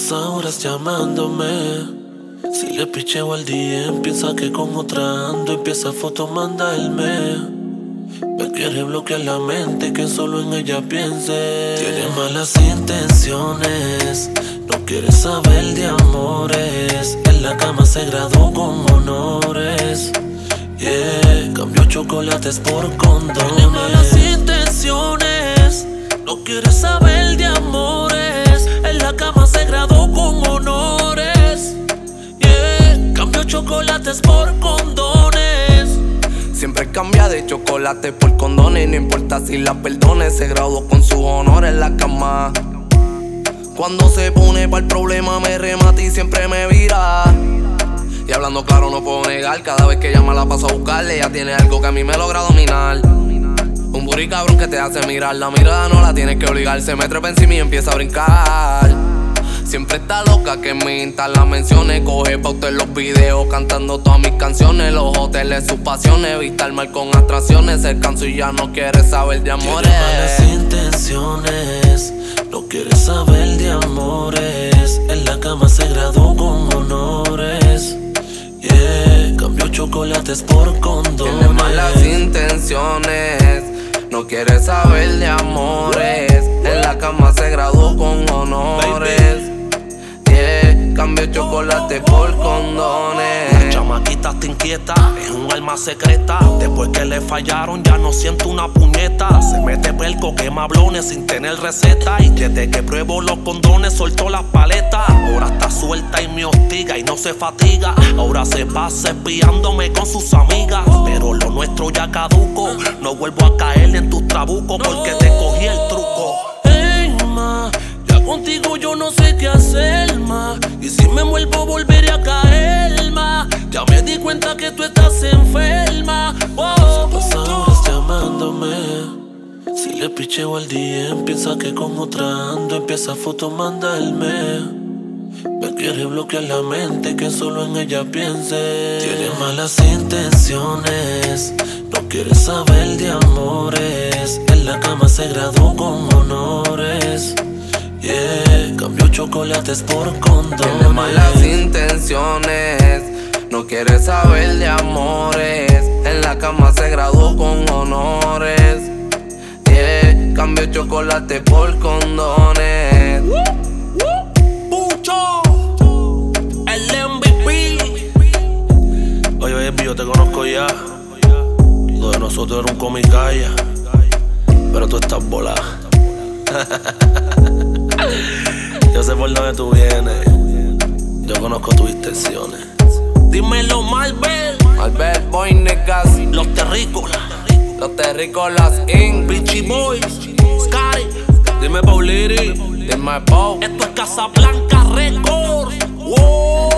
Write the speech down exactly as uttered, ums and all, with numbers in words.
pasa horas llamándome. Si le picheo al D M, piensa que con otra ando. Empieza foto, mandarme. Me quiere bloquear la mente, que solo en ella piense. Tiene malas intenciones, no quiere saber de amores. En la cama se graduó con honores. Yeah, cambió chocolates por condones. Tiene malas intenciones, no quiere saber de amores. En la cama se graduó con honores. Yeah, cambió chocolates por condones. Siempre cambia de chocolate por condones. No importa si la perdone, se graduó con sus honores en la cama. Cuando se pone pa'l problema me remata y siempre me vira. Y hablando claro no puedo negar, cada vez que llama la paso a buscarle. Ella tiene algo que a mí me logra dominar. Un booty cabrón que te hace mirar. La mirada no la tienes que obligar. Se me trepa encima y empieza a brincar. Siempre está loca que me insta las menciones. Coge pa' usted los videos cantando todas mis canciones. Los hoteles, sus pasiones. Vista el mal con atracciones. Se cansó y ya no quiere saber de amores. Tiene malas intenciones, no quiere saber de amores. En la cama se graduó con honores. Yeah, cambió chocolates por condones. Tiene malas intenciones, no quiere saber de amores. En la cama se graduó con honores. Yeah, cambió chocolate por condones. La chamaquita está inquieta, es un alma secreta. Después que le fallaron ya no siento una puñeta. Se mete pelco, quema blones sin tener receta. Y desde que pruebo los condones soltó las paletas. Ahora está suelta y me hostiga y no se fatiga. Ahora se pasa espiándome con sus amigas. Pero lo nuestro ya caduco, no vuelvo a caer en tus trabucos porque te cogí el truco. Hey, ma, ya contigo yo no sé qué hacer, ma. Y si me vuelvo volveré a caer, ma. Ya me di cuenta que tú estás enferma. Oh, se pasa horas llamándome. Si le picheo al D M, piensa que con otra ando. Empieza foto, mandarme. Me quiere bloquear la mente, que solo en ella piense. Tiene malas intenciones, no quiere saber de amores. En la cama se graduó con honores. Yeah, cambió chocolates por condones. Tiene malas intenciones, no quiere saber de amores. En la cama se graduó con honores. Yeah, cambió chocolate por condones. Pucho, el M V P. Oye, baby, yo te conozco ya. Lo de nosotros era un comicaya, pero tú estás volada. Yo sé por dónde tú vienes, yo conozco tus intenciones. Dímelo, Marvel. Marvel Boy Niggas, Los terrícolas, los terrícolas Inc. Beachy Boys, Scary. Dime, Pauliri. Dime, Pau. Esto es Casablanca Records. Wow.